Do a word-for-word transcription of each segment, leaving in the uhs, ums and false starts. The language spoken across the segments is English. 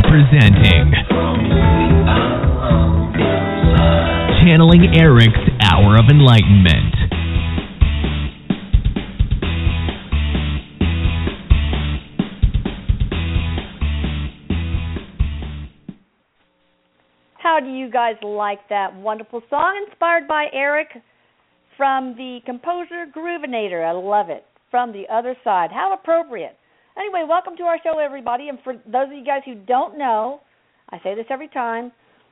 presenting Channeling Eric's Hour of Enlightenment. How do you guys like that wonderful song inspired by Eric from the composer Groovinator? I love it. From the Other Side. How appropriate. Anyway, welcome to our show, everybody. And for those of you guys who don't know, I say this every time,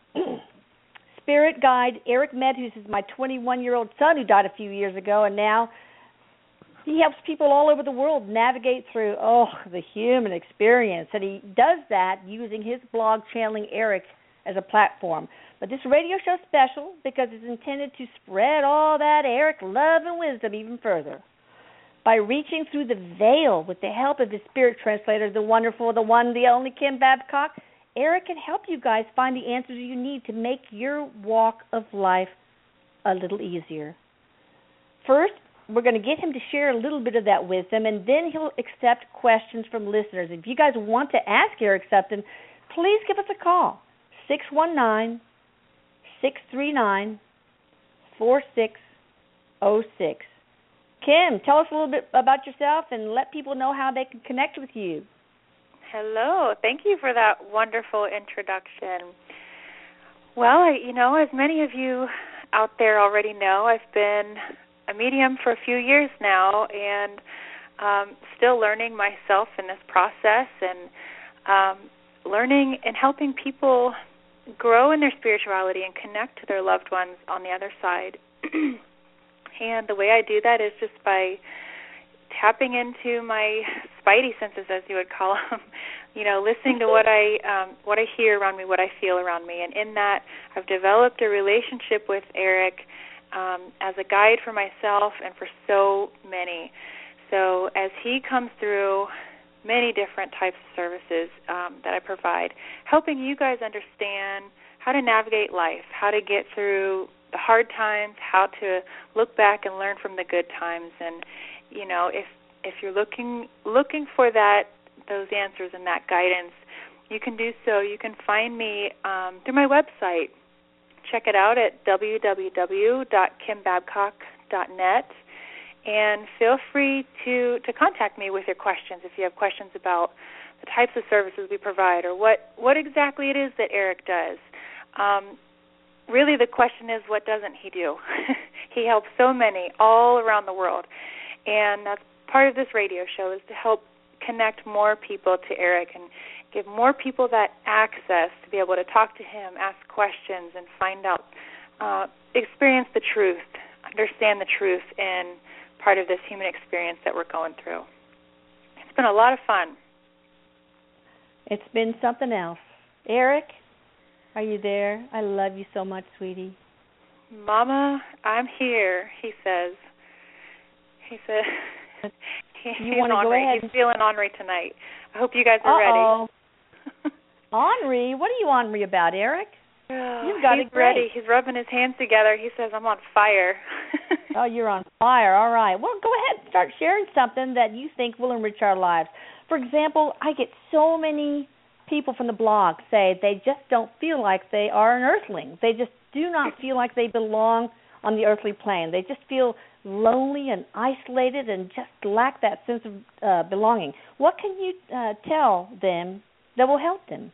spirit guide Eric Medhus is my twenty-one-year-old son who died a few years ago, and now he helps people all over the world navigate through, oh, the human experience. And he does that using his blog, Channeling Eric, as a platform. But this radio show is special because it's intended to spread all that Eric love and wisdom even further. By reaching through the veil with the help of his spirit translator, the wonderful, the one, the only Kim Babcock, Eric can help you guys find the answers you need to make your walk of life a little easier. First, we're going to get him to share a little bit of that wisdom, and then he'll accept questions from listeners. If you guys want to ask Eric something, please give us a call. six one nine, six three nine, four six zero six. Kim, tell us a little bit about yourself and let people know how they can connect with you. Hello. Thank you for that wonderful introduction. Well, I, you know, as many of you out there already know, I've been a medium for a few years now and um, still learning myself in this process and um, learning and helping people grow in their spirituality and connect to their loved ones on the other side. And the way I do that is just by tapping into my spidey senses, as you would call them, you know, listening to what I um, what I hear around me, what I feel around me. And in that, I've developed a relationship with Eric um, as a guide for myself and for so many. So as he comes through many different types of services um, that I provide, helping you guys understand how to navigate life, how to get through the hard times, how to look back and learn from the good times. And, you know, if if you're looking looking for that, those answers and that guidance, you can do so. You can find me um, through my website. Check it out at w w w dot kim babcock dot net. And feel free to, to contact me with your questions if you have questions about the types of services we provide or what, what exactly it is that Eric does. Um, really the question is, what doesn't he do? He helps so many all around the world. And that's part of this radio show, is to help connect more people to Eric and give more people that access to be able to talk to him, ask questions, and find out, uh, experience the truth, understand the truth, and part of this human experience that we're going through. It's been a lot of fun. It's been something else. Eric, are you there? I love you so much, sweetie. Mama, I'm here, he says. He said he, you he's want to go ahead? He's feeling ornery tonight. I hope you guys are Uh-oh. ready. Ornery? What are you ornery about, Eric? You've got He's it great. ready. He's rubbing his hands together. He says, I'm on fire. Oh, you're on fire. All right. Well, go ahead and start sharing something that you think will enrich our lives. For example, I get so many people from the blog say they just don't feel like they are an earthling. They just do not feel like they belong on the earthly plane. They just feel lonely and isolated and just lack that sense of uh, belonging. What can you uh, tell them that will help them?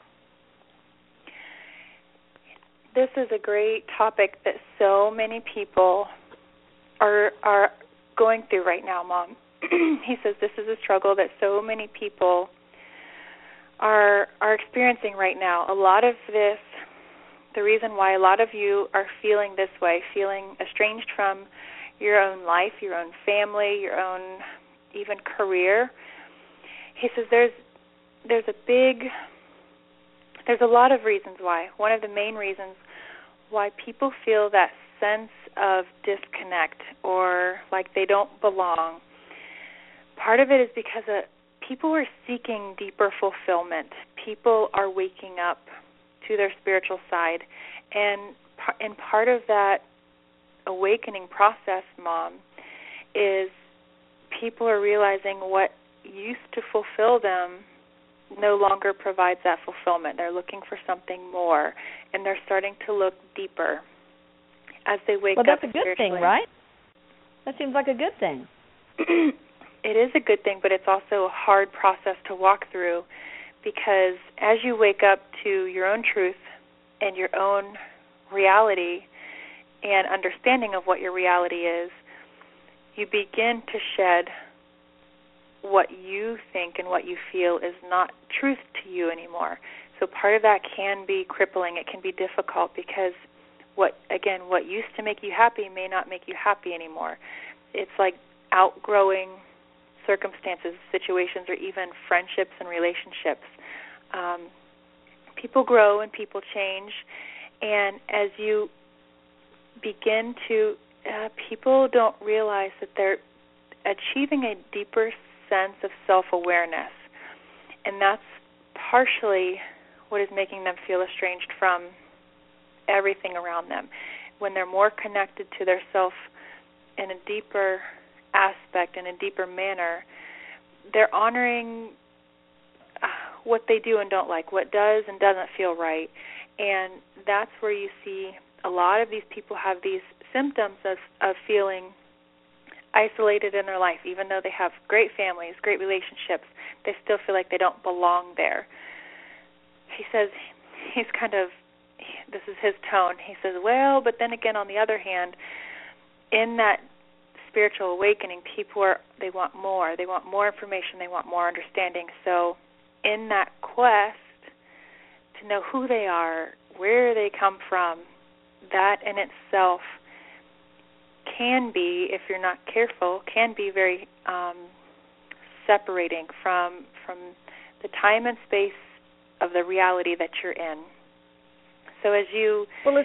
This is a great topic that so many people are are going through right now, Mom. He says this is a struggle that so many people are are experiencing right now. A lot of this, the reason why a lot of you are feeling this way, feeling estranged from your own life, your own family, your own even career. He says there's there's a big There's a lot of reasons why. One of the main reasons why people feel that sense of disconnect or like they don't belong, part of it is because uh, people are seeking deeper fulfillment. People are waking up to their spiritual side. And, and part of that awakening process, Mom, is people are realizing what used to fulfill them no longer provides that fulfillment. They're looking for something more, and they're starting to look deeper as they wake up. Well, that's up a good thing, right? That seems like a good thing. It is a good thing, but it's also a hard process to walk through, because as you wake up to your own truth and your own reality and understanding of what your reality is, you begin to shed what you think and what you feel is not truth to you anymore. So part of that can be crippling. It can be difficult because what, again, what used to make you happy may not make you happy anymore. It's like outgrowing circumstances, situations, or even friendships and relationships. Um, people grow and people change, and as you begin to, uh, people don't realize that they're achieving a deeper sense of self-awareness, and that's partially what is making them feel estranged from everything around them. When they're more connected to their self in a deeper aspect, in a deeper manner, they're honoring what they do and don't like, what does and doesn't feel right. And that's where you see a lot of these people have these symptoms of, of feeling isolated in their life. Even though they have great families, great relationships, they still feel like they don't belong there. He says, he's kind of, this is his tone, he says, well, but then again, on the other hand, in that spiritual awakening, people are, they want more. They want more information. They want more understanding. So in that quest to know who they are, where they come from, that in itself can be, if you're not careful, can be very um, separating from from the time and space of the reality that you're in. So as you, well,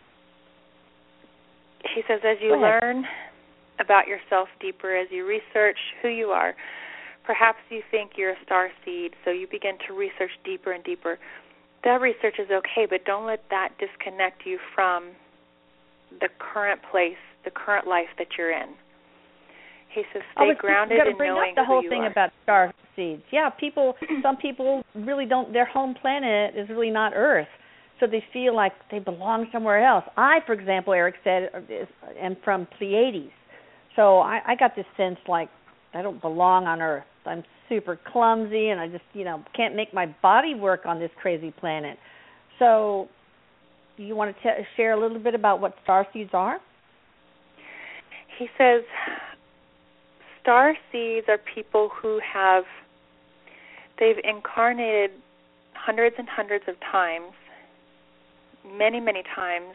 he says, as you learn about yourself deeper, as you research who you are, perhaps you think you're a star seed, so you begin to research deeper and deeper. That research is okay, but don't let that disconnect you from the current place, the current life that you're in. He says, stay grounded in knowing the whole who you thing are. About star seeds. Yeah, people. Some people really don't. Their home planet is really not Earth, so they feel like they belong somewhere else. I, for example, Eric said, am from Pleiades, so I, I got this sense like I don't belong on Earth. I'm super clumsy, and I just, you know, can't make my body work on this crazy planet. So, do you want to t- share a little bit about what star seeds are? He says, star seeds are people who have, they've incarnated hundreds and hundreds of times, many, many times,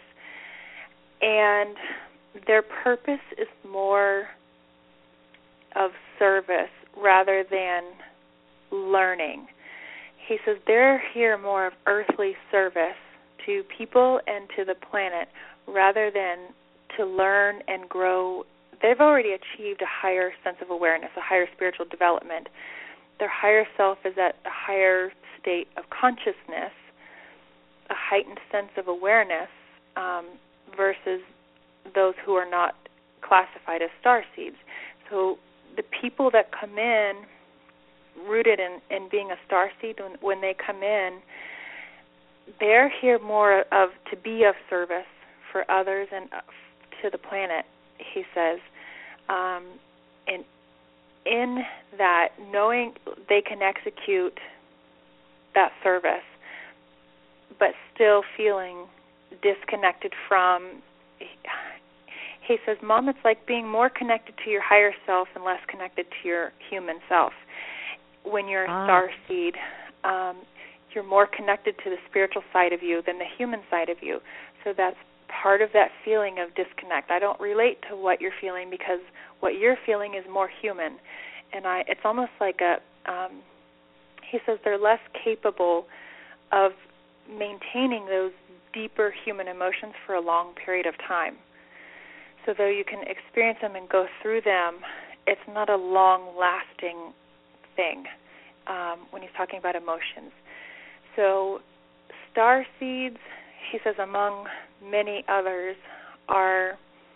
and their purpose is more of service rather than learning. He says they're here more of earthly service to people and to the planet rather than to learn and grow. They've already achieved a higher sense of awareness, a higher spiritual development. Their higher self is at a higher state of consciousness, a heightened sense of awareness, um, versus those who are not classified as star seeds. So the people that come in rooted in, in being a star seed, when, when they come in, they're here more of to be of service for others and to the planet, he says. Um, and in that, knowing they can execute that service, but still feeling disconnected from, he says, Mom, it's like being more connected to your higher self and less connected to your human self. When you're a ah. star seed, um, you're more connected to the spiritual side of you than the human side of you. So that's part of that feeling of disconnect. I don't relate to what you're feeling because what you're feeling is more human. And I, it's almost like a, um, he says they're less capable of maintaining those deeper human emotions for a long period of time. So though you can experience them and go through them, it's not a long-lasting thing um, when he's talking about emotions. So star seeds, he says, among many others, are,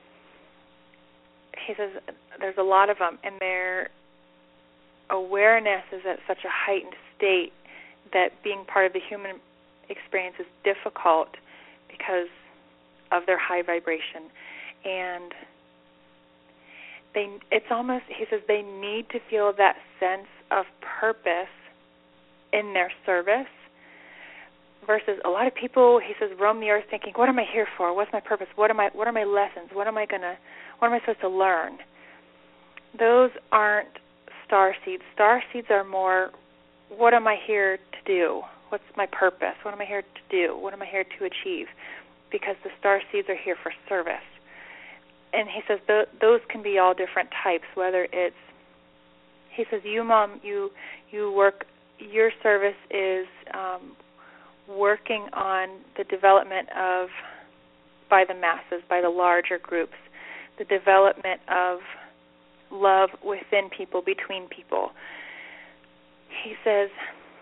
he says, there's a lot of them, and their awareness is at such a heightened state that being part of the human experience is difficult because of their high vibration. And they, it's almost, he says, they need to feel that sense of purpose in their service, versus a lot of people, he says, roam the earth thinking, what am I here for? What's my purpose? What am I, what are my lessons? What am I gonna, what am I supposed to learn? Those aren't star seeds. Star seeds are more, what am I here to do? What's my purpose? What am I here to do? What am I here to achieve? Because the star seeds are here for service. And he says th- those can be all different types, whether it's, he says, you, Mom, you you work, your service is um, working on the development of, by the masses, by the larger groups, the development of love within people, between people. He says,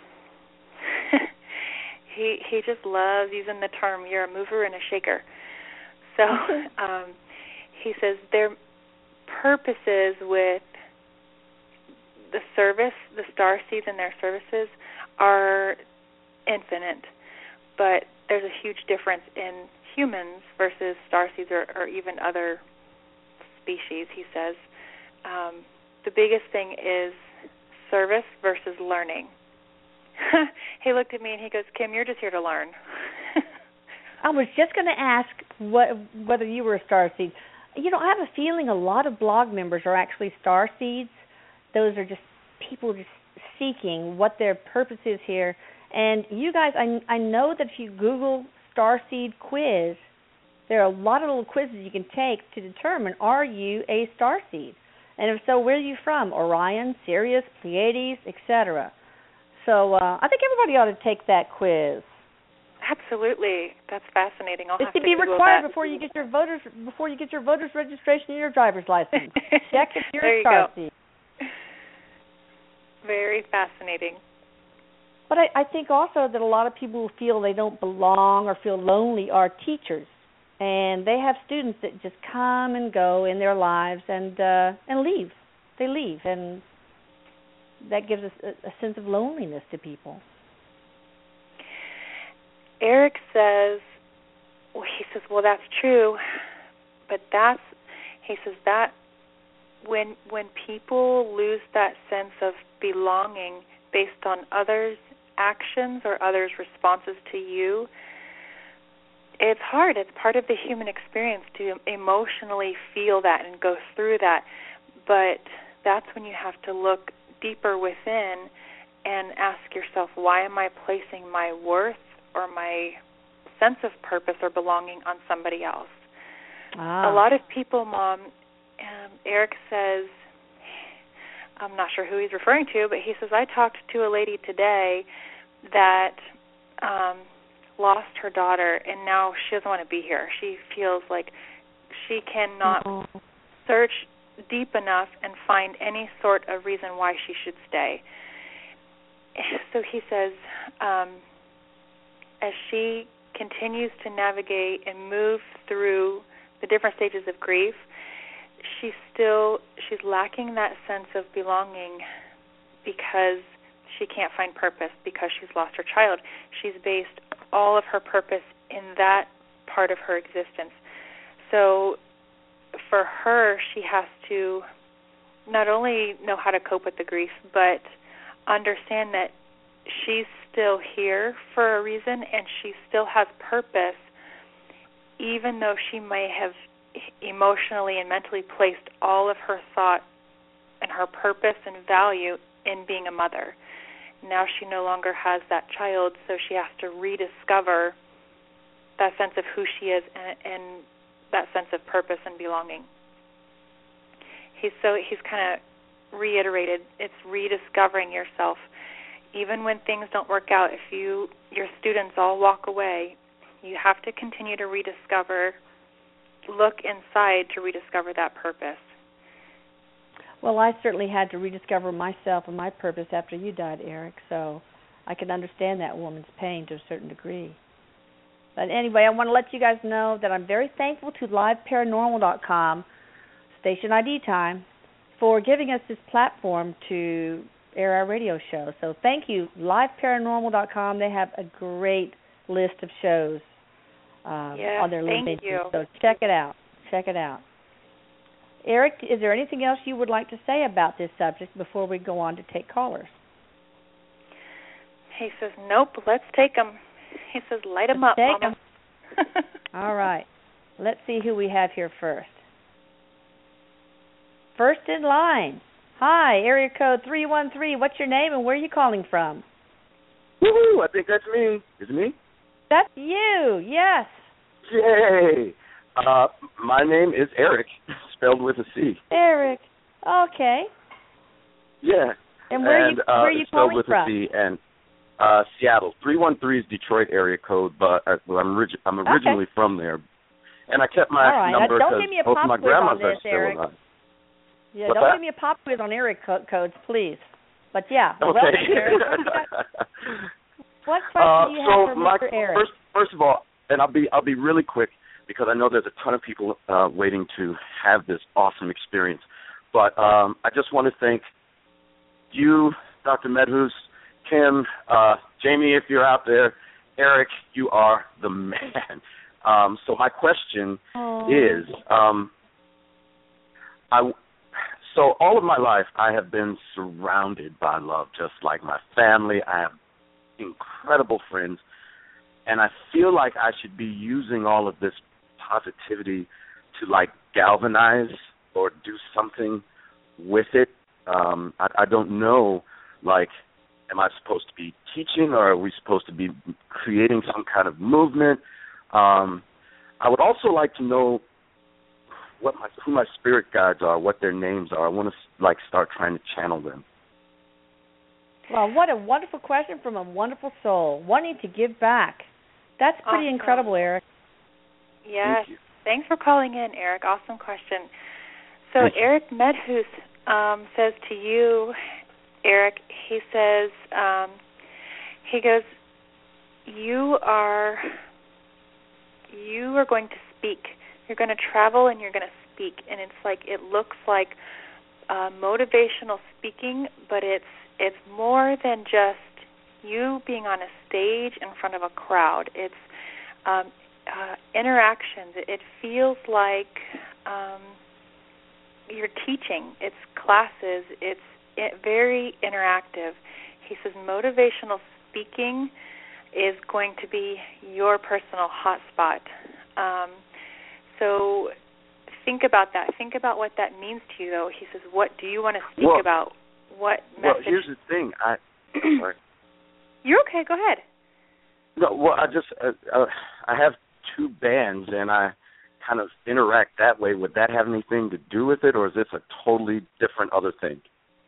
he he just loves using the term, you're a mover and a shaker. So um, he says their purposes with the service, the star seeds and their services are infinite, but there's a huge difference in humans versus star seeds or, or even other species, he says. Um, the biggest thing is service versus learning. He looked at me and he goes, Kim, you're just here to learn. I was just going to ask what, whether you were a star seed. You know, I have a feeling a lot of blog members are actually star seeds. Those are just people just seeking what their purpose is here. And you guys, I, I know that if you Google star seed quiz, there are a lot of little quizzes you can take to determine, are you a star seed? And if so, where are you from? Orion, Sirius, Pleiades, et cetera. So uh, I think everybody ought to take that quiz. Absolutely, that's fascinating. I'll It's have to to be Google required that. before you get your voters before you get your voters registration and your driver's license. Check if you're there a you star go. seed. Very fascinating. But I, I think also that a lot of people who feel they don't belong or feel lonely are teachers, and they have students that just come and go in their lives and uh, and leave. They leave, and that gives us a, a sense of loneliness to people. Eric says, well, he says, well, that's true, but that's, he says that when when people lose that sense of belonging based on others' actions or others' responses to you, it's hard. It's part of the human experience to emotionally feel that and go through that, but that's when you have to look deeper within and ask yourself, why am I placing my worth or my sense of purpose or belonging on somebody else? Ah. A lot of people, Mom, um, Eric says, I'm not sure who he's referring to, but he says, I talked to a lady today that um, lost her daughter, and now she doesn't want to be here. She feels like she cannot oh. search deep enough and find any sort of reason why she should stay. So he says, um, as she continues to navigate and move through the different stages of grief, she's still, she's lacking that sense of belonging because she can't find purpose because she's lost her child. She's based all of her purpose in that part of her existence. So for her, she has to not only know how to cope with the grief, but understand that she's still here for a reason and she still has purpose, even though she may have emotionally and mentally placed all of her thought and her purpose and value in being a mother. Now she no longer has that child, so she has to rediscover that sense of who she is and, and that sense of purpose and belonging. He's so he's kind of reiterated, it's rediscovering yourself. Even when things don't work out, if you your students all walk away, you have to continue to rediscover, look inside to rediscover that purpose. Well, I certainly had to rediscover myself and my purpose after you died, Eric, so I can understand that woman's pain to a certain degree. But anyway, I want to let you guys know that I'm very thankful to live paranormal dot com, Station I D Time, for giving us this platform to air our radio show. So thank you. live paranormal dot com, they have a great list of shows um, yes, on their thank link. you. So check it out. Check it out. Eric, is there anything else you would like to say about this subject before we go on to take callers? He says, nope, let's take them. He says, light them up, take Mama. Them. All right. Let's see who we have here first. First in line. Hi, area code three one three. What's your name and where are you calling from? Woohoo! I think that's me. Is it me? That's you, yes. Yay! Uh, my name is Eric, spelled with a C. Eric. Okay. Yeah. And where and, are you, uh, where are you spelled calling with from? a C and uh, Seattle. three one three is Detroit area code, but uh, well, I'm, orig- I'm originally okay. from there. And I kept my All right. number Now, because don't give me a both pop my quiz grandmas on are this, still Eric. alive. Yeah, What's don't that? give me a pop quiz on area co- codes, please. But yeah, Okay. welcome, Eric. What question uh, do you so have for my, Mister Eric? First, first of all, and I'll be I'll be really quick because I know there's a ton of people uh, waiting to have this awesome experience. But um, I just want to thank you, Doctor Medhus, Kim, uh, Jamie, if you're out there, Eric, you are the man. Um, so my question oh. is, um, I. So all of my life, I have been surrounded by love, just like my family. I have incredible friends, and I feel like I should be using all of this positivity to, like, galvanize or do something with it. Um, I, I don't know, like, am I supposed to be teaching or are we supposed to be creating some kind of movement? Um, I would also like to know what my, who my spirit guides are, what their names are. I want to, like, start trying to channel them. Well, what a wonderful question from a wonderful soul, wanting to give back. That's pretty Awesome. incredible, Eric. Yes. Thank you. Thanks for calling in, Eric. Awesome question. So Thank Eric Medhus um, says to you, Eric, he says, um, he goes, you are, you are going to speak. You're going to travel and you're going to speak, and it's like it looks like uh, motivational speaking, but it's it's more than just you being on a stage in front of a crowd. It's um, uh, interactions. It, it feels like um, you're teaching. It's classes. It's it, very interactive. He says motivational speaking is going to be your personal hotspot. Um, So think about that. Think about what that means to you, though. He says, what do you want to speak well, about? What well, message? here's the thing. I sorry. You're okay. Go ahead. No, well, I just uh, uh, I have two bands, and I kind of interact that way. Would that have anything to do with it, or is this a totally different other thing?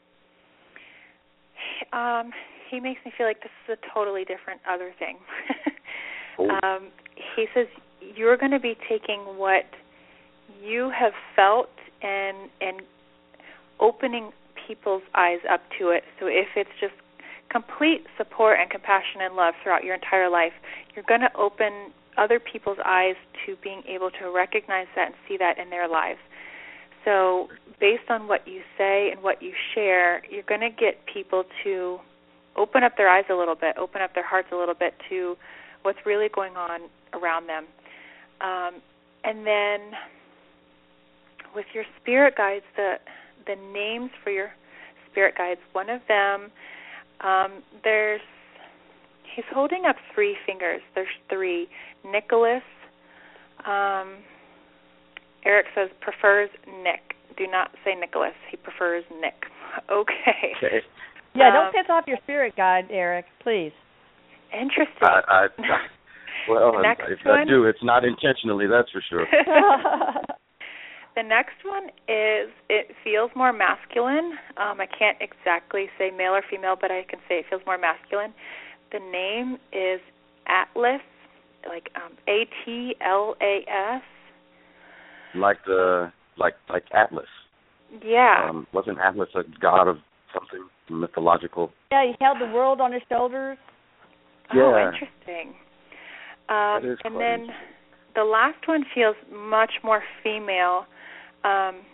Um, he makes me feel like this is a totally different other thing. Oh. um, he says you're going to be taking what you have felt and and opening people's eyes up to it. So if it's just complete support and compassion and love throughout your entire life, you're going to open other people's eyes to being able to recognize that and see that in their lives. So based on what you say and what you share, you're going to get people to open up their eyes a little bit, open up their hearts a little bit to what's really going on around them. Um, and then with your spirit guides, the the names for your spirit guides, one of them, um, there's, he's holding up three fingers. There's three. Nicholas, um, Eric says prefers Nick. Do not say Nicholas. He prefers Nick. Okay. Okay. Yeah, Um, don't piss off your spirit guide, Eric, please. Interesting. I, I, I, well, The next if one? I do, it's not intentionally, that's for sure. The next one is, it feels more masculine. Um, I can't exactly say male or female, but I can say it feels more masculine. The name is Atlas, like um, A T L A S. Like the like like Atlas. Yeah. Um, wasn't Atlas a god of something mythological? Yeah, he held the world on his shoulders. Oh, Yeah. interesting. Um, That is and quite then interesting. the last one feels much more female. Um,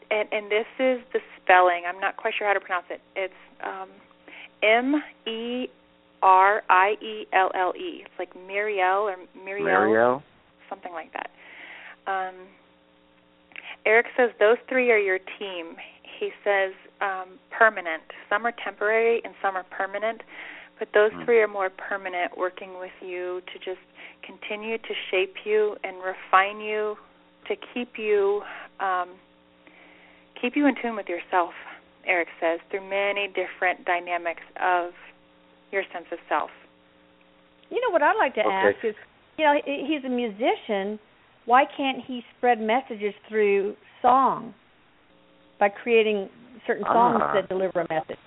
and, and this is the spelling. I'm not quite sure how to pronounce it. It's um, M E R I E L L E. It's like Muriel or Muriel, Mariel? something like that. Um, Eric says those three are your team. He says um, permanent. Some are temporary and some are permanent, but those mm. three are more permanent, working with you to just continue to shape you and refine you, to keep you um, keep you in tune with yourself, Eric says, through many different dynamics of your sense of self. You know, what I'd like to okay. ask is, you know, he's a musician. Why can't he spread messages through song by creating certain songs ah. that deliver a message?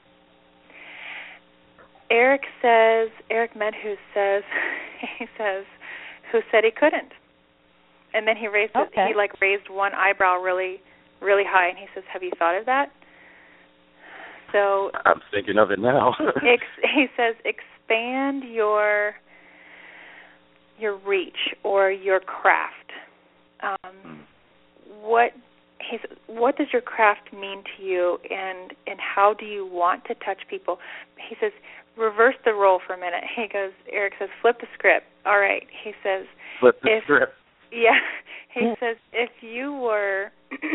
Eric says, Eric Medhus says, he says, who said he couldn't? And then he raised, his, okay. he like raised one eyebrow really, really high, and he says, "Have you thought of that?" So I'm thinking of it now. ex, he says, expand your your reach or your craft. Um, mm. What he says, what does your craft mean to you, and and how do you want to touch people? He says, reverse the role for a minute. He goes, Eric says, flip the script. All right. He says, flip the if, script. Yeah. He yeah. says, if you were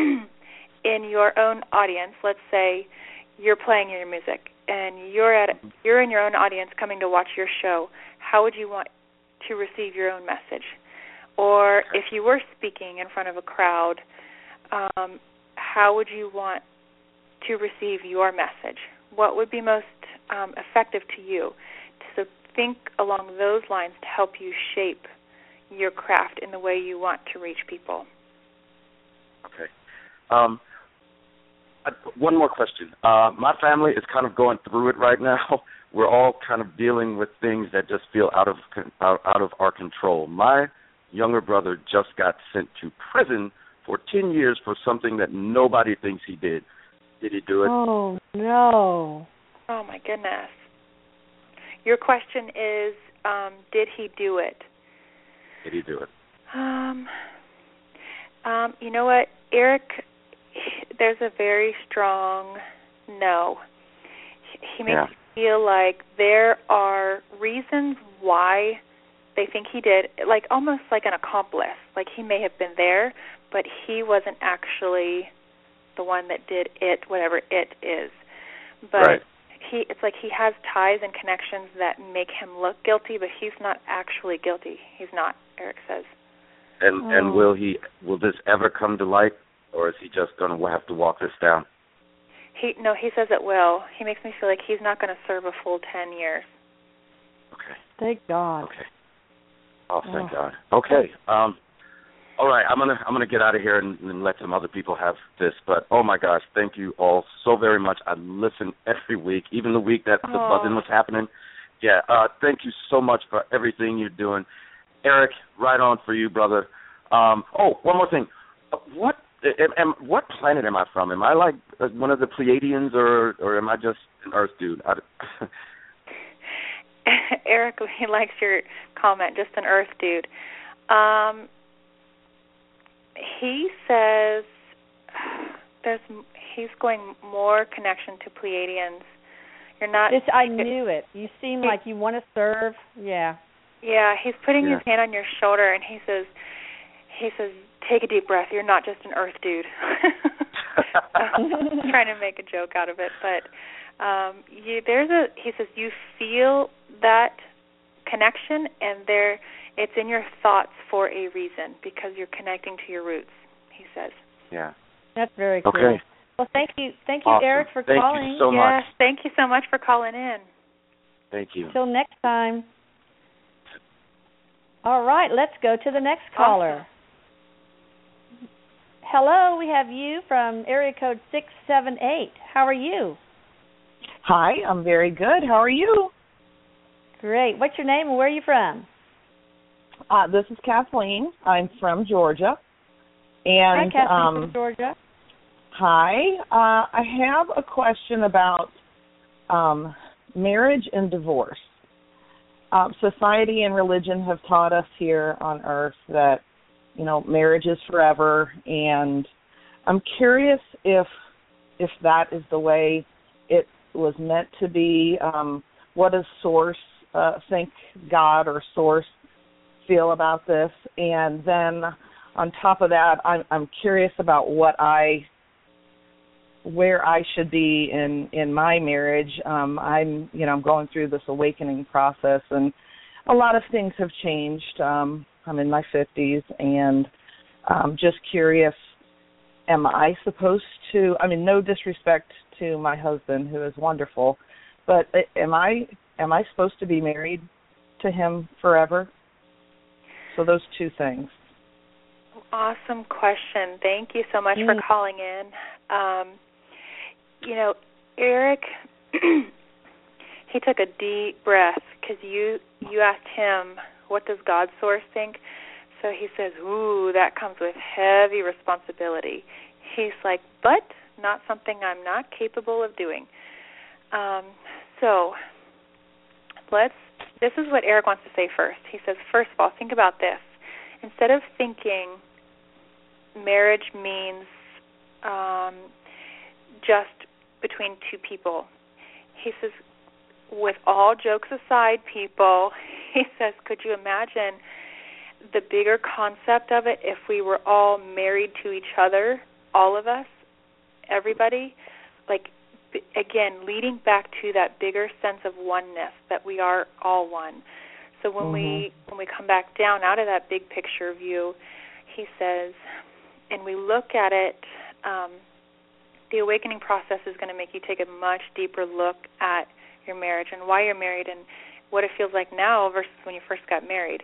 in your own audience, let's say you're playing your music and you're at you're in your own audience coming to watch your show, how would you want to receive your own message? Or if you were speaking in front of a crowd, um, how would you want to receive your message? What would be most um, effective to you? So think along those lines to help you shape your craft in the way you want to reach people. Okay. Um, one more question. Uh, my family is kind of going through it right now. We're all kind of dealing with things that just feel out of out, out of our control. My younger brother just got sent to prison for ten years for something that nobody thinks he did. Did he do it? Oh, no. Oh, my goodness. Your question is, um, did he do it? Did he do it? Um, um, you know what, Eric, there's a very strong no. He makes yeah. me feel like there are reasons why they think he did, like almost like an accomplice. Like he may have been there, but he wasn't actually the one that did it, whatever it is. But right. he, it's like he has ties and connections that make him look guilty, but he's not actually guilty. He's not, Eric says. And oh. and will he? Will this ever come to light, or is he just going to have to walk this down? He no, he says it will. He makes me feel like he's not going to serve a full ten years. Okay. Thank God. Okay. Oh, thank oh. God. Okay. Um. All right. I'm gonna I'm gonna get out of here and, and let some other people have this. But oh my gosh, thank you all so very much. I listen every week, even the week that the oh. buzzing was happening. Yeah. Uh. Thank you so much for everything you're doing, Eric. Right on for you, brother. Um. Oh, one more thing. What? Am, am, what planet am I from? Am I like one of the Pleiadians, or or am I just an Earth dude? I, Eric, he likes your comment, just an Earth dude. Um, he says there's he's going more connection to Pleiadians. You're not. This, I knew it. You seem he, like you want to serve. Yeah. Yeah, he's putting yeah. his hand on your shoulder, and he says, he says, take a deep breath. You're not just an Earth dude. I'm trying to make a joke out of it, but um, you, there's a. He says you feel that connection, and there, it's in your thoughts for a reason because you're connecting to your roots. He says. Yeah. That's very cool. Okay. Well, thank you, thank you, awesome. Eric, for thank calling. Thank you so yes, much. thank you so much for calling in. Thank you. Until next time. All right, let's go to the next caller. Awesome. Hello, we have you from area code six seven eight. How are you? Hi, I'm very good. How are you? Great. What's your name and where are you from? Uh, this is Kathleen. I'm from Georgia. And, hi, Kathleen um, from Georgia. Hi. Uh, I have a question about um, marriage and divorce. Uh, society and religion have taught us here on Earth that, you know, marriage is forever, and I'm curious if if that is the way it was meant to be. Um, what does Source uh, think God or Source feel about this? And then on top of that, I'm, I'm curious about what I, where I should be in, in my marriage. Um, I'm, you know, I'm going through this awakening process, and a lot of things have changed. Um, I'm in my fifties, and um, just curious. Am I supposed to, I mean, no disrespect to my husband, who is wonderful, but am I am I supposed to be married to him forever? So those two things. Awesome question. Thank you so much mm. for calling in. Um, you know, Eric, he took a deep breath because you, you asked him, what does God Source think? So he says, ooh, that comes with heavy responsibility. He's like, but not something I'm not capable of doing. Um, so let's, this is what Eric wants to say first. He says, first of all, think about this. Instead of thinking marriage means um, just between two people, he says, with all jokes aside, people, he says, could you imagine the bigger concept of it if we were all married to each other, all of us, everybody, like, again, leading back to that bigger sense of oneness, that we are all one. So when mm-hmm. we when we come back down out of that big picture view, he says, and we look at it, um, the awakening process is going to make you take a much deeper look at your marriage and why you're married and what it feels like now versus when you first got married.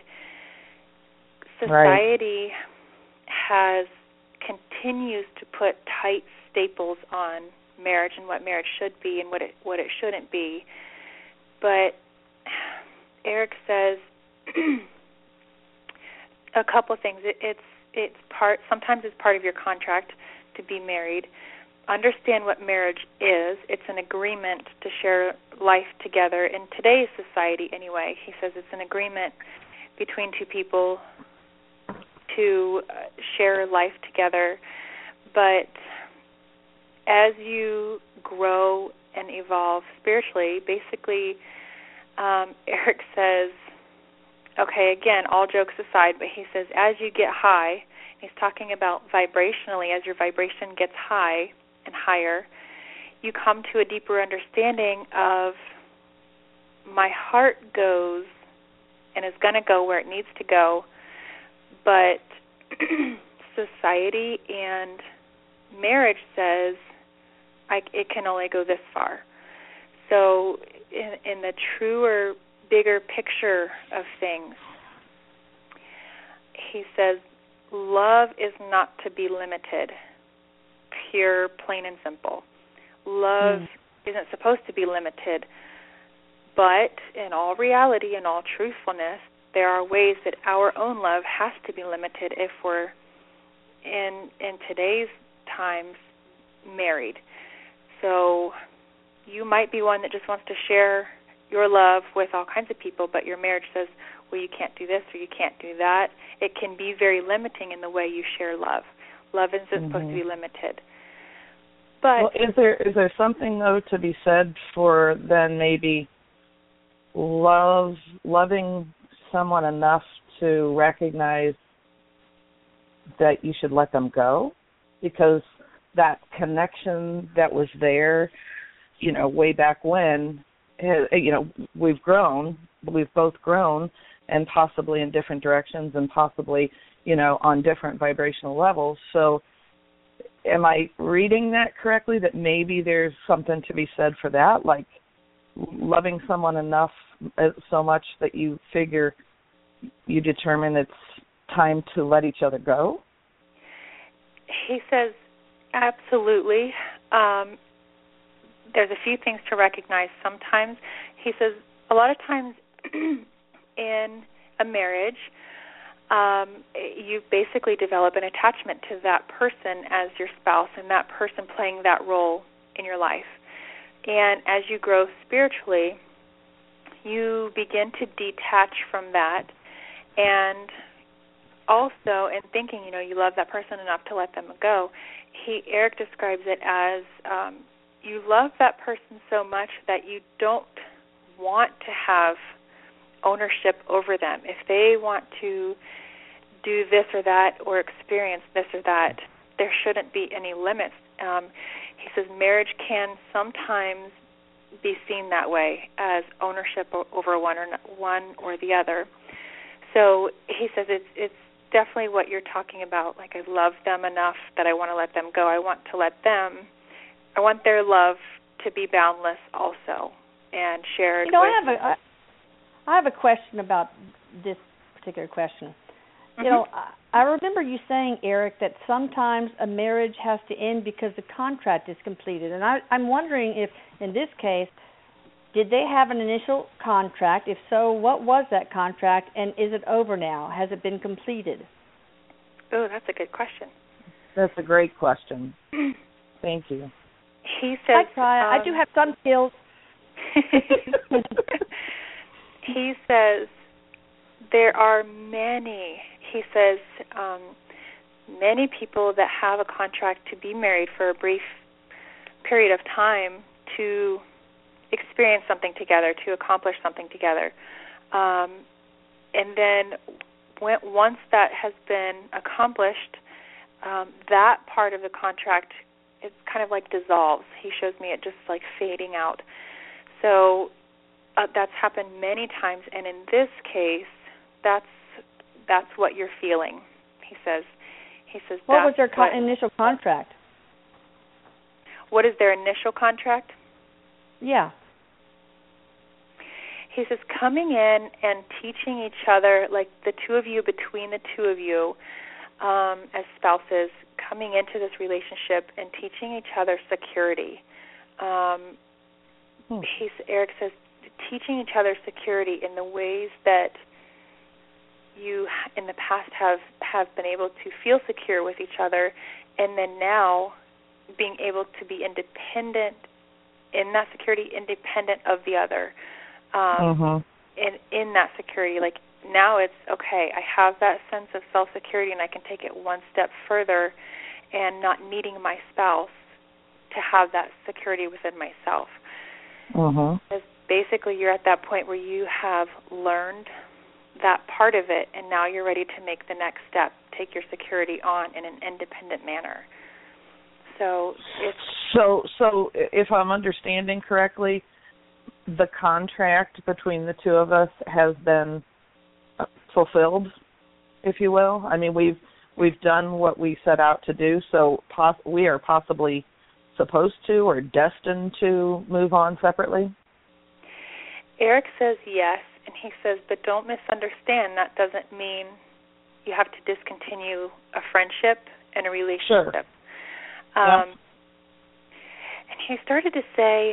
Society right. has continues to put tight staples on marriage and what marriage should be and what it what it shouldn't be. But Eric says a couple things. It, it's it's part sometimes it's part of your contract to be married. Understand what marriage is. It's an agreement to share life together in today's society anyway. He says it's an agreement between two people to uh, share life together. But as you grow and evolve spiritually, basically, um, Eric says, okay, again, all jokes aside, but he says as you get high, he's talking about vibrationally, as your vibration gets high and higher, you come to a deeper understanding of my heart goes and is going to go where it needs to go, but society and marriage says I, it can only go this far. So in, in the truer, bigger picture of things, he says love is not to be limited, pure, plain and simple. Love mm. isn't supposed to be limited, but in all reality, in all truthfulness, there are ways that our own love has to be limited if we're in in today's times married. So you might be one that just wants to share your love with all kinds of people, but your marriage says, well, you can't do this or you can't do that. It can be very limiting in the way you share love. Love isn't mm-hmm. supposed to be limited. But well, is there is there something, though, to be said for then maybe love loving someone enough to recognize that you should let them go, because that connection that was there, you know, way back when, you know, we've grown, we've both grown, and possibly in different directions and possibly, you know, on different vibrational levels. So am I reading that correctly, that maybe there's something to be said for that, like loving someone enough so much that you figure you determine it's time to let each other go? He says absolutely. Um, there's a few things to recognize. Sometimes, he says, a lot of times in a marriage, um, you basically develop an attachment to that person as your spouse and that person playing that role in your life. And as you grow spiritually, you begin to detach from that and also, in thinking, you know, you love that person enough to let them go, he Eric describes it as um, you love that person so much that you don't want to have ownership over them. If they want to do this or that or experience this or that, there shouldn't be any limits. Um, he says marriage can sometimes be seen that way, as ownership over one or one or the other. So he says it's it's definitely what you're talking about. Like, I love them enough that I want to let them go. I want to let them, I want their love to be boundless also and shared. You know, with, I have a, I, I have a question about this particular question. Mm-hmm. You know, I, I remember you saying, Eric, that sometimes a marriage has to end because the contract is completed. And I, I'm wondering if, in this case, did they have an initial contract? If so, what was that contract, and is it over now? Has it been completed? Oh, that's a good question. That's a great question. Thank you. He says, I try. Um, I do have some skills. He says there are many, he says, um, many people that have a contract to be married for a brief period of time to experience something together, to accomplish something together. Um, and then when, once that has been accomplished, um, that part of the contract, it kind of like dissolves. He shows me it just like fading out. So uh, that's happened many times, and in this case, that's that's what you're feeling. He says. He says. What was their what, co- initial contract? What is their initial contract? Yeah. He says coming in and teaching each other, like the two of you, between the two of you, um, as spouses, coming into this relationship and teaching each other security. Um, hmm. He's, Eric says, teaching each other security in the ways that you in the past have, have been able to feel secure with each other, and then now being able to be independent in that security, independent of the other. Um, mm-hmm. in, in that security, like now it's, okay, I have that sense of self-security and I can take it one step further and not needing my spouse to have that security within myself. Mm-hmm. Because basically you're at that point where you have learned that part of it, and now you're ready to make the next step, take your security on in an independent manner. So it's so so if I'm understanding correctly, the contract between the two of us has been fulfilled, if you will. I mean, we've we've done what we set out to do, so poss- we are possibly supposed to or destined to move on separately. Eric says yes, and he says, but don't misunderstand, that doesn't mean you have to discontinue a friendship and a relationship. Sure. Um, yeah. And he started to say,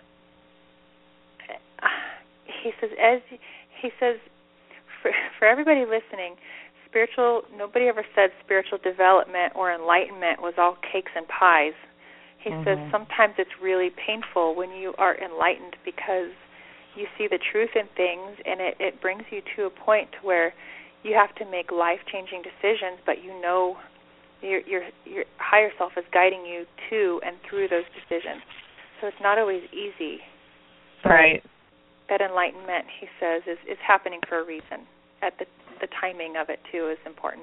he says, as he says, for, for everybody listening, spiritual, nobody ever said spiritual development or enlightenment was all cakes and pies. He mm-hmm. says sometimes it's really painful when you are enlightened because you see the truth in things, and it, it brings you to a point where you have to make life-changing decisions, but you know your, your your higher self is guiding you to and through those decisions. So it's not always easy. Right. That enlightenment, he says, is, is happening for a reason. At the the timing of it, too, is important.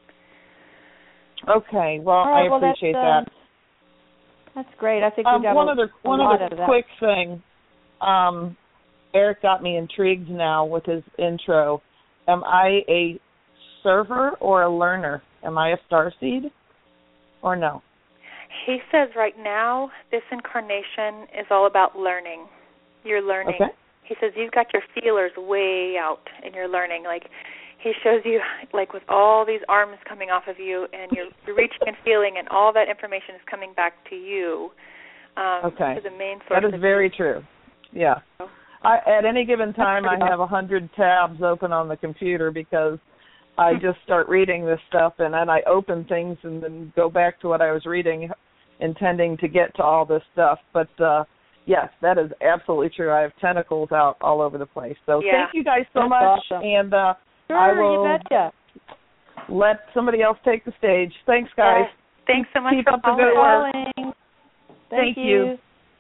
Okay. Well, right, I well, appreciate that's, that. Uh, that's great. I think um, we got one a, other a one lot other out of quick that. thing. Um, Eric got me intrigued now with his intro. Am I a server or a learner? Am I a starseed or no? He says right now this incarnation is all about learning. You're learning. Okay. He says you've got your feelers way out and you're learning. Like he shows you like with all these arms coming off of you and you're, you're reaching and feeling and all that information is coming back to you. Um, okay. To the main source. That is very you. true. Yeah. I, at any given time, I have a hundred tabs open on the computer because I just start reading this stuff, and then I open things and then go back to what I was reading, intending to get to all this stuff. But, uh, yes, that is absolutely true. I have tentacles out all over the place. So yeah. thank you guys so That's much. awesome. And uh, sure, I will, you betcha. let somebody else take the stage. Thanks, guys. Yes. Thanks so much Keep for up the good work. Thank, Thank you. you.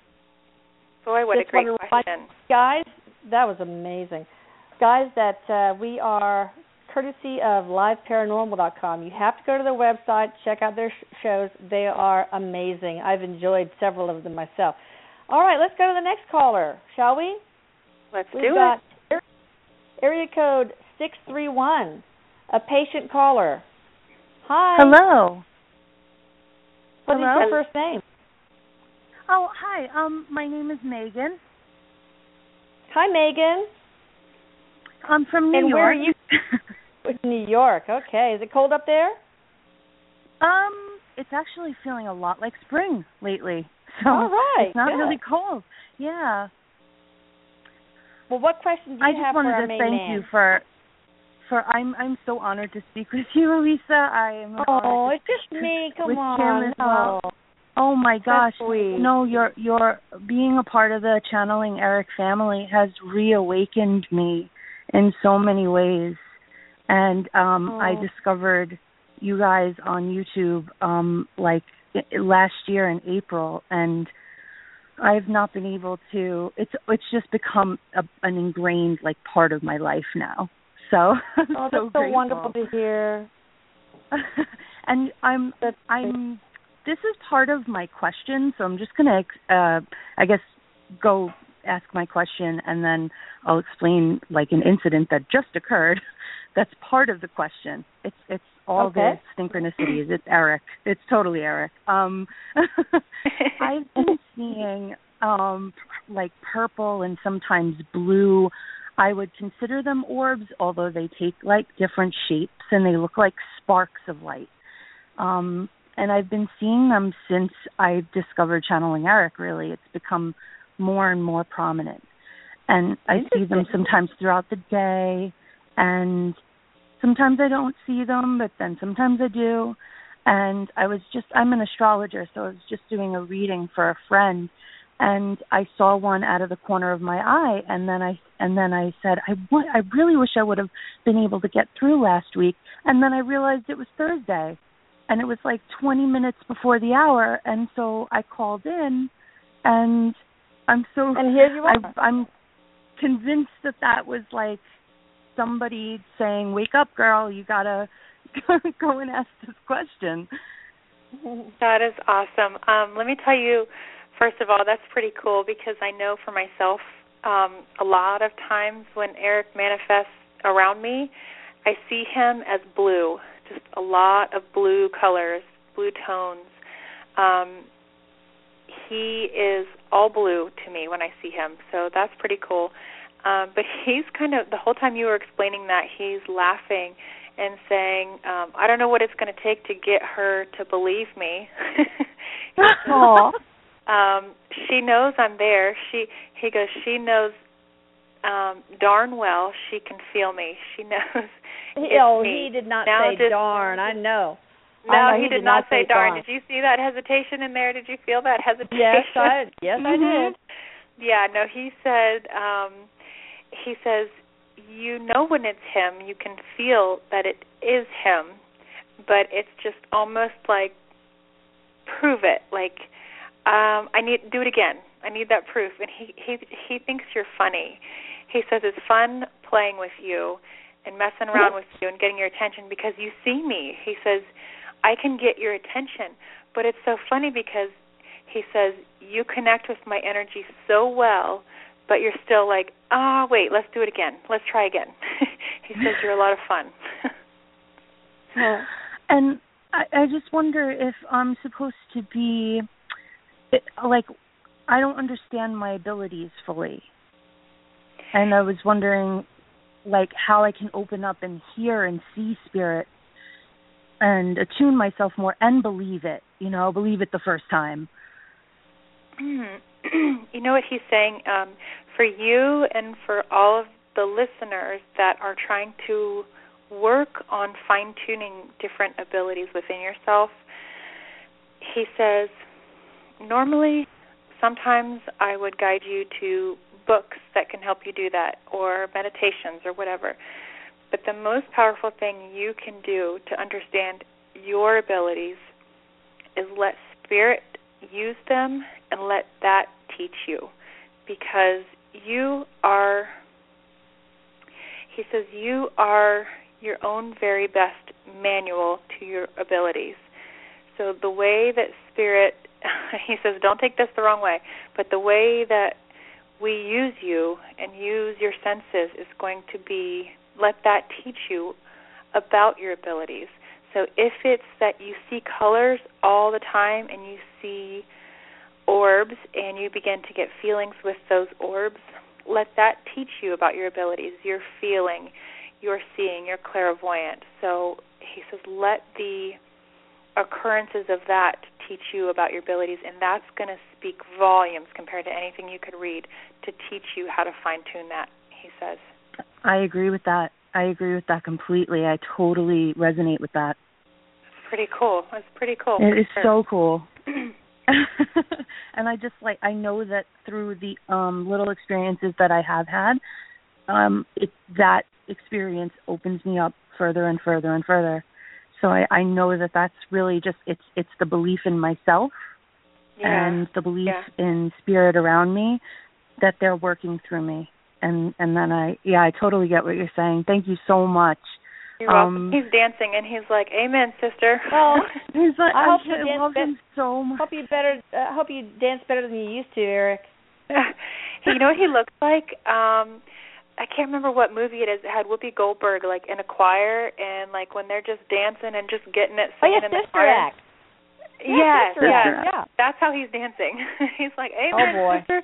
Boy, what Just a great wanted to question. remind- Guys, that was amazing. Guys, that uh, we are courtesy of live paranormal dot com. You have to go to their website, check out their sh- shows. They are amazing. I've enjoyed several of them myself. All right, let's go to the next caller, shall we? Let's We've do got it. area code six three one, a patient caller. Hi. Hello. What is Hello? your first name? Oh, hi. Um, my name is Megan. Hi, Megan. I'm from New and York. where are you? New York. Okay. Is it cold up there? um, it's actually feeling a lot like spring lately. So All right. it's not good. really cold. Yeah. Well, what question do you I just have wanted for our to main thank man? you for for I'm I'm so honored to speak with you, Elisa. I am Oh, honored it's just me. Come with on. Kim as well. No. Oh my gosh. sweet. No, your your being a part of the Channeling Eric family has reawakened me in so many ways. And um Oh. I discovered you guys on YouTube um like last year in April, and I've not been able to it's it's just become a, an ingrained like part of my life now. So Oh, I'm that's so, so grateful. wonderful to hear. And I'm That's I'm this is part of my question, so I'm just going to uh I guess go ask my question, and then I'll explain like an incident that just occurred. That's part of the question. It's it's all Okay. the synchronicities. It's Eric. It's totally Eric. Um, I've been seeing um, like purple and sometimes blue. I would consider them orbs, although they take like different shapes and they look like sparks of light. Um, and I've been seeing them since I've discovered Channeling Eric, really. It's become more and more prominent. And I see them sometimes throughout the day, and sometimes I don't see them, but then sometimes I do. And I was just, I'm an astrologer, so I was just doing a reading for a friend, and I saw one out of the corner of my eye, and then I and then I said, I, w- I really wish I would have been able to get through last week. And then I realized it was Thursday, and it was like twenty minutes before the hour, and so I called in, and I'm so, And here you are. I, I'm convinced that that was like somebody saying, wake up, girl, you got to go and ask this question. That is awesome. Um, let me tell you, first of all, that's pretty cool, because I know for myself, um, a lot of times when Eric manifests around me, I see him as blue, just a lot of blue colors, blue tones. Um, he is all blue to me when I see him, so that's pretty cool. Um, but he's kind of, the whole time you were explaining that, he's laughing and saying, um, I don't know what it's going to take to get her to believe me. Aww. Um, she knows I'm there. She, he goes, she knows um, darn well she can feel me. She knows it's oh, me. he did not Now say just, darn. I know. No, I know he, he did, did not not say say darn. darn. Did you see that hesitation in there? Did you feel that hesitation? Yes, I yes mm-hmm. I did. Yeah, no, he said, um, he says, you know when it's him, you can feel that it is him, but it's just almost like, prove it. Like, um, I need, do it again. I need that proof. And he, he, he thinks you're funny. He says it's fun playing with you and messing around with you and getting your attention because you see me. He says, I can get your attention. But it's so funny because he says, you connect with my energy so well, but you're still like, oh, wait, let's do it again. Let's try again. He says you're a lot of fun. And I, I just wonder if I'm supposed to be, like, I don't understand my abilities fully. And I was wondering, like, how I can open up and hear and see spirit and attune myself more and believe it, you know, believe it the first time. You know what he's saying? Um, for you and for all of the listeners that are trying to work on fine-tuning different abilities within yourself, he says, normally, sometimes I would guide you to books that can help you do that, or meditations or whatever. but the most powerful thing you can do to understand your abilities is let Spirit use them and let that teach you, because you are, he says, you are your own very best manual to your abilities. So the way that Spirit, he says, don't take this the wrong way, but the way that we use you and use your senses is going to be, let that teach you about your abilities. So if it's that you see colors all the time and you see orbs and you begin to get feelings with those orbs, let that teach you about your abilities, your feeling, your seeing, your clairvoyant. So he says let the occurrences of that teach you about your abilities, and that's going to speak volumes compared to anything you could read to teach you how to fine-tune that, he says. I agree with that. I agree with that completely. I totally resonate with that. That's pretty cool. That's pretty cool. It is sure. so cool. And I just like I know that through the um, little experiences that I have had, um, it, that experience opens me up further and further and further. So I, I know that that's really just it's it's the belief in myself yeah. and the belief yeah. in spirit around me that they're working through me. And and then I yeah I totally get what you're saying. Thank you so much. You're um, welcome. He's dancing and he's like, "Amen, sister." Well, he's like, I, I, hope you I dance love be- him so much. Hope you better. Uh, hope you dance better than you used to, Eric. You know what he looks like? Um, I can't remember what movie it is. It had Whoopi Goldberg like in a choir, and like when they're just dancing and just getting it, oh, singing yeah, in the Sister choir. Act. Yeah, Sister yeah, Act. yeah. That's how he's dancing. He's like, "Amen, oh, boy. sister."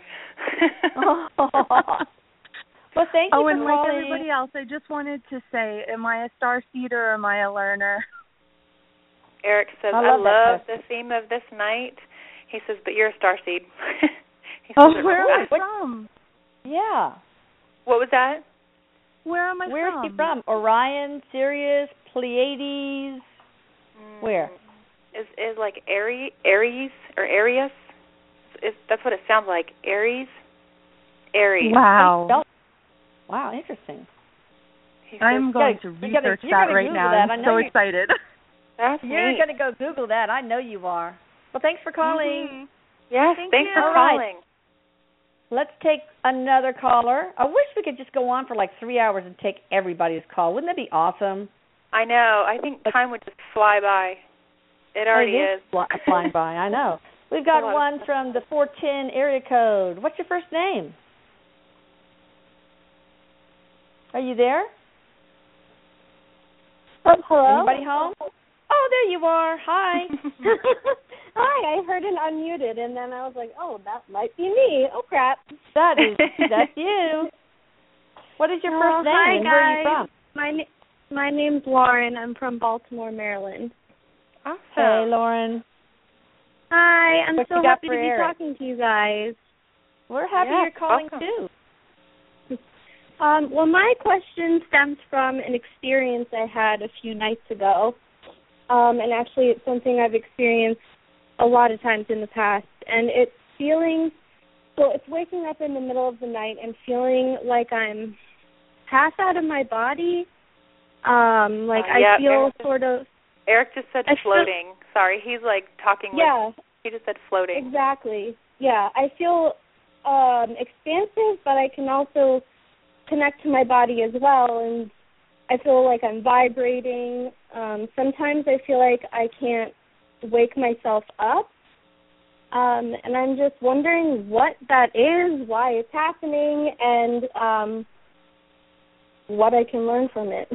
Well, thank you oh, for and like calling. everybody else, I just wanted to say, am I a star seeder or am I a learner? Eric says, I I love, love the theme of this night. He says, but you're a starseed. Oh, where am I from? Yeah. What was that? Where am I Where's from? Where's he from? Orion, Sirius, Pleiades? Mm, Where? Is is like Aries, Aries or Arius? Is, that's what it sounds like. Aries? Aries. Wow. Wow, interesting. He I'm says, going to research gonna, that right Google now. That. I'm so excited. That's You're neat. going to go Google that. I know you are. Well, thanks for calling. Mm-hmm. Yes, Thank thanks you. for All calling. Right. Let's take another caller. I wish we could just go on for like three hours and take everybody's call. Wouldn't that be awesome? I know. I think time would just fly by. It already it is. is. Fly, flying by. I know. We've got one from the four ten area code. What's your first name? Are you there? Oh, hello? Anybody home? Oh, there you are. Hi. Hi, I heard it unmuted, and then I was like, oh, that might be me. Oh, crap. That is, that's you. What is your well, first name hi, and guys. where are you from? My, na- my name's Lauren. I'm from Baltimore, Maryland. Awesome. Hey, Lauren. Hi, I'm what so happy to be Eric? talking to you guys. We're happy yeah, you're calling, awesome. too. Um, well, my question stems from an experience I had a few nights ago. Um, and actually, it's something I've experienced a lot of times in the past. And it's feeling, so it's waking up in the middle of the night and feeling like I'm half out of my body. Um, like uh, yeah, I feel Eric sort just, of. Eric just said I floating. Feel, Sorry, he's like talking yeah, with, he just said floating. Exactly. Yeah, I feel um, expansive, but I can also connect to my body as well, and I feel like I'm vibrating. Um, sometimes I feel like I can't wake myself up, um, and I'm just wondering what that is, why it's happening, and um, what I can learn from it.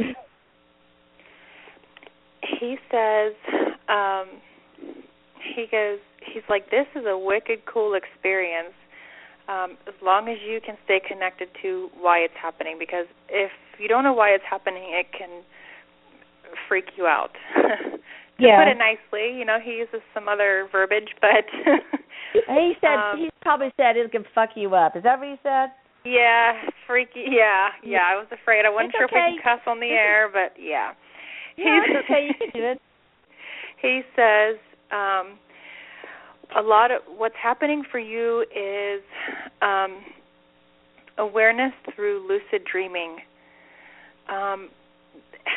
He says, um, he goes, he's like, this is a wicked cool experience. Um, as long as you can stay connected to why it's happening, because if you don't know why it's happening, it can freak you out. to yeah. put it nicely, you know, he uses some other verbiage, but he said um, he probably said it can fuck you up. Is that what he said? Yeah, freaky. Yeah, yeah. I was afraid. I wasn't it's sure okay. if we can cuss on the air, but yeah. Yeah, it's okay. You can do it. He says, um, a lot of what's happening for you is um, awareness through lucid dreaming. Um,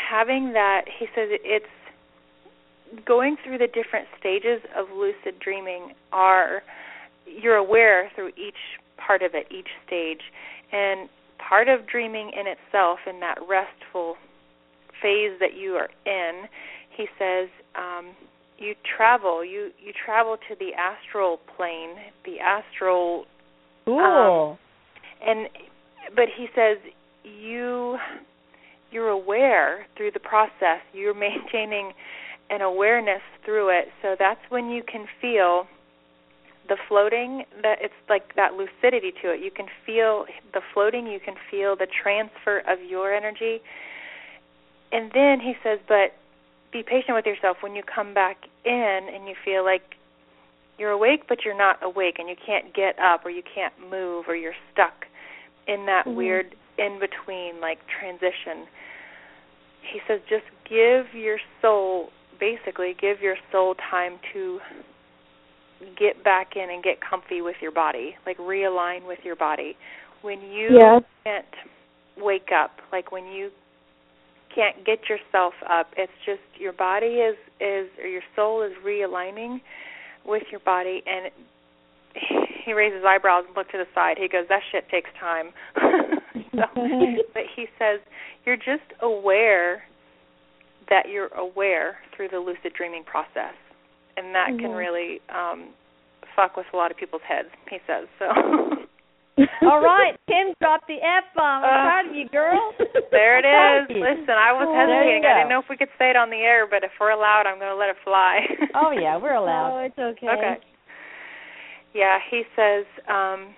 having that, he says it's going through the different stages of lucid dreaming are, you're aware through each part of it, each stage. And part of dreaming in itself, in that restful phase that you are in, he says, um, you travel, you, you travel to the astral plane, the astral. Cool. Um, and but he says you you're aware through the process. You're maintaining an awareness through it. So that's when you can feel the floating. That it's like that lucidity to it. You can feel the floating. You can feel the transfer of your energy. And then he says, but be patient with yourself when you come back in and you feel like you're awake, but you're not awake, and you can't get up or you can't move or you're stuck in that mm-hmm. weird in-between, like, transition. He says just give your soul, basically give your soul time to get back in and get comfy with your body, like realign with your body. When you yeah. can't wake up, like when you can't get yourself up, it's just your body is, is or your soul is realigning with your body. And he raises his eyebrows and looks to the side. He goes, that shit takes time. so, but he says you're just aware that you're aware through the lucid dreaming process, and that mm-hmm. can really um, fuck with a lot of people's heads, he says. So. All right, Kim dropped the F-bomb. I'm uh, proud of you, girl. There it is. Listen, I was oh, hesitating. I didn't know if we could say it on the air, but if we're allowed, I'm going to let it fly. Oh, yeah, we're allowed. Oh, it's okay. Okay. Yeah, he says, um,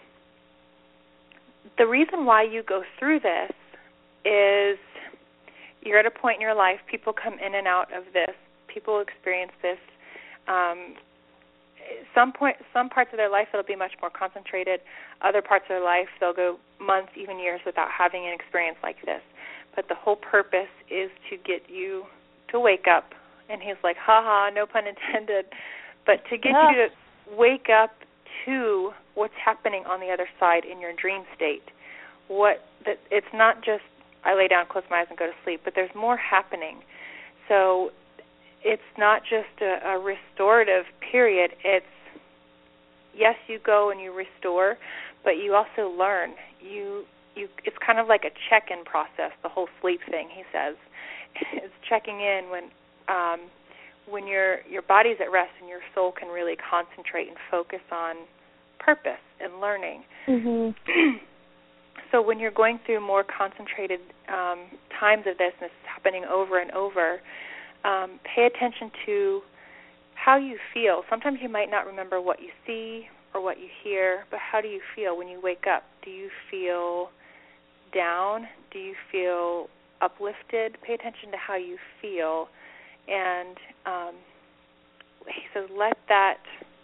the reason why you go through this is you're at a point in your life, people come in and out of this. People experience this. Um Some point, some parts of their life it'll be much more concentrated. Other parts of their life they'll go months, even years, without having an experience like this. But the whole purpose is to get you to wake up. And he's like, ha ha, no pun intended. But to get yeah. you to wake up to what's happening on the other side in your dream state. What that it's not just I lay down, close my eyes, and go to sleep, but there's more happening. So it's not just a, a restorative period. It's, yes, you go and you restore, but you also learn. You, you. It's kind of like a check-in process, the whole sleep thing, he says. It's checking in when um, when your your body's at rest and your soul can really concentrate and focus on purpose and learning. Mm-hmm. So when you're going through more concentrated um, times of this, and this is happening over and over, Um, pay attention to how you feel. Sometimes you might not remember what you see or what you hear, but how do you feel when you wake up? Do you feel down? Do you feel uplifted? Pay attention to how you feel. And um, he says, let that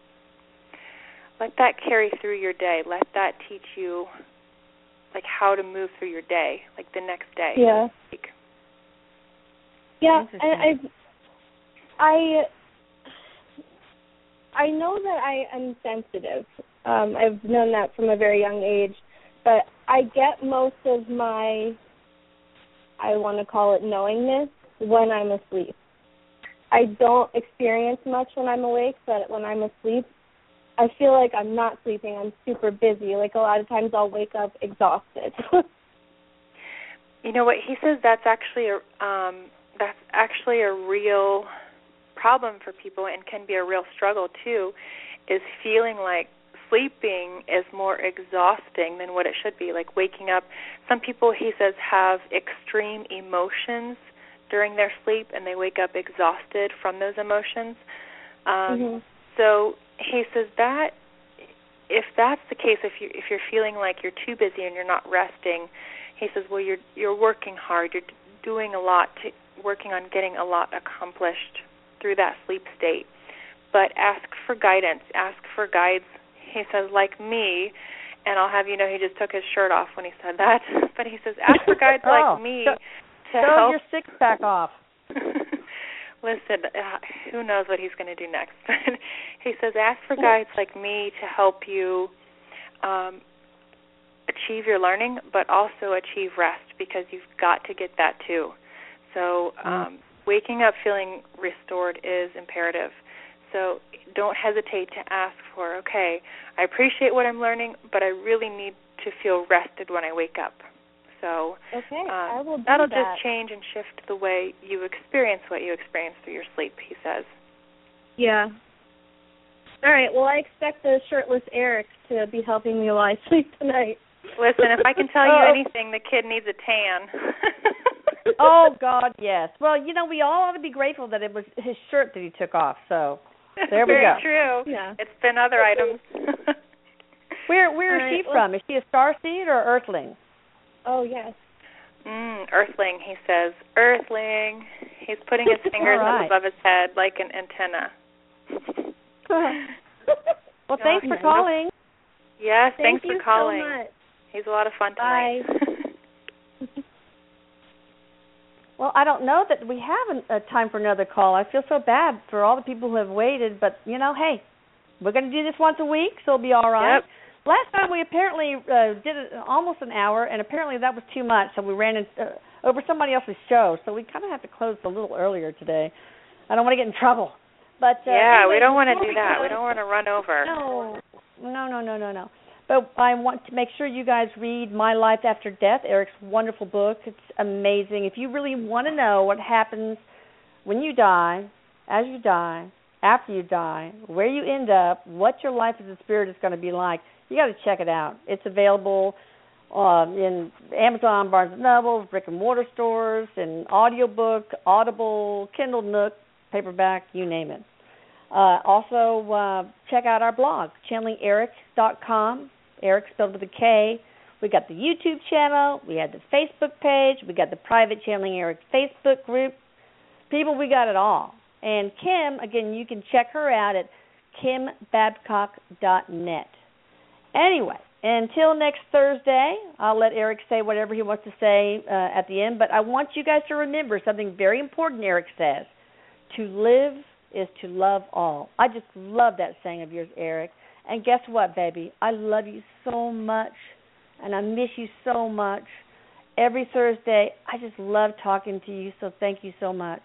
let that carry through your day. Let that teach you, like, how to move through your day, like the next day. Yeah. Like, Yeah, and I, I, I know that I am sensitive. Um, I've known that from a very young age, but I get most of my, I want to call it knowingness, when I'm asleep. I don't experience much when I'm awake, but when I'm asleep, I feel like I'm not sleeping. I'm super busy. Like, a lot of times I'll wake up exhausted. You know what? He says that's actually a um, that's actually a real problem for people, and can be a real struggle too, is feeling like sleeping is more exhausting than what it should be, like waking up. Some people, he says, have extreme emotions during their sleep, and they wake up exhausted from those emotions. Um, mm-hmm. So he says that if that's the case, if you if you're feeling like you're too busy and you're not resting, he says, well, you're you're working hard, you're doing a lot, to, working on getting a lot accomplished through that sleep state. But ask for guidance, ask for guides. He says, like me, and I'll have you know, he just took his shirt off when he said that. But he says, ask for guides oh, like me show, to show help. your six pack off. Listen, uh, who knows what he's going to do next? He says, ask for guides like me to help you um, achieve your learning, but also achieve rest, because you've got to get that too. So um, waking up feeling restored is imperative. So don't hesitate to ask for, okay, I appreciate what I'm learning, but I really need to feel rested when I wake up. So okay, um, I will do that'll that. just change and shift the way you experience what you experience through your sleep, he says. Yeah. All right, well, I expect the shirtless Eric to be helping me while I sleep tonight. Listen, if I can tell you anything, the kid needs a tan. Oh, God, yes. Well, you know, we all ought to be grateful that it was his shirt that he took off, so there we Very go. true. Yeah. It's been other items. Where where is All she right, well- from? Is she a starseed or earthling? Oh, yes. Mm, earthling, he says. Earthling. He's putting his fingers All right. up above his head like an antenna. Well, thanks for Okay. calling. Yes, Thank thanks you for calling. so much. He's a lot of fun Bye. tonight. Well, I don't know that we have an, a time for another call. I feel so bad for all the people who have waited, but, you know, hey, we're going to do this once a week, so it'll be all right. Yep. Last time we apparently uh, did it almost an hour, and apparently that was too much, so we ran in, uh, over somebody else's show, so we kind of have to close a little earlier today. I don't want to get in trouble. But uh, yeah, anyway, we don't want to before do that. go- We don't want to run over. No, no, no, no, no, no. But I want to make sure you guys read My Life After Death, Eric's wonderful book. It's amazing. If you really want to know what happens when you die, as you die, after you die, where you end up, what your life as a spirit is going to be like, you got to check it out. It's available uh, in Amazon, Barnes and Noble, brick and mortar stores, in audiobook, Audible, Kindle Nook, paperback, you name it. Uh, also, uh, check out our blog, channeling eric dot com, Eric spelled with a K. We got the YouTube channel. We had the Facebook page. We got the private Channeling Eric Facebook group. People, we got it all. And Kim, again, you can check her out at kim babcock dot net. Anyway, until next Thursday, I'll let Eric say whatever he wants to say uh, at the end, but I want you guys to remember something very important Eric says. To live is to love all. I just love that saying of yours, Eric. And guess what, baby? I love you so much, and I miss you so much. Every Thursday, I just love talking to you, so thank you so much.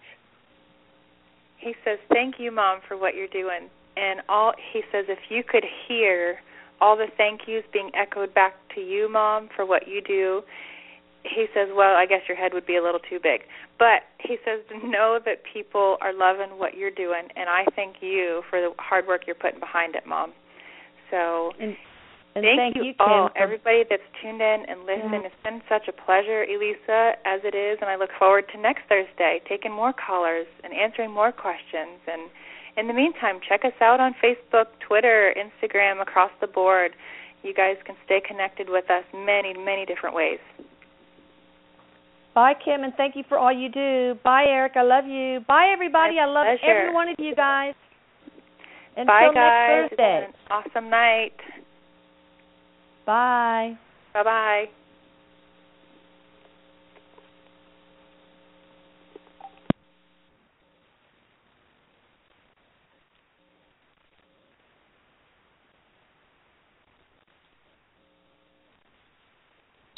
He says, thank you, Mom, for what you're doing. And all he says, if you could hear all the thank yous being echoed back to you, Mom, for what you do, he says, well, I guess your head would be a little too big. But he says to know that people are loving what you're doing, and I thank you for the hard work you're putting behind it, Mom. So and, and thank, thank you, you Kim, all, for... everybody that's tuned in and listened. Yeah. It's been such a pleasure, Elisa, as it is, and I look forward to next Thursday, taking more callers and answering more questions. And in the meantime, check us out on Facebook, Twitter, Instagram, across the board. You guys can stay connected with us many, many different ways. Bye, Kim, and thank you for all you do. Bye, Eric. I love you. Bye, everybody. My I love pleasure. every one of you guys. Until Bye, guys. next Thursday. It's been an awesome night. Bye. Bye-bye.